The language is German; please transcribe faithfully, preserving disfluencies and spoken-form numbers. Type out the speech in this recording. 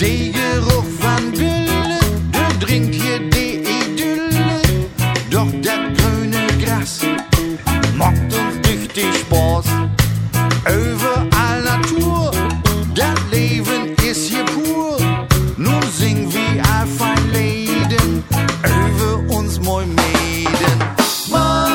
Der Geruch von Gülle, der bringt hier die Idylle. Doch das grüne Gras macht uns richtig Spaß. Überall Natur, das Leben ist hier pur. Nun sing wir einfach Leben über uns moi Mäden.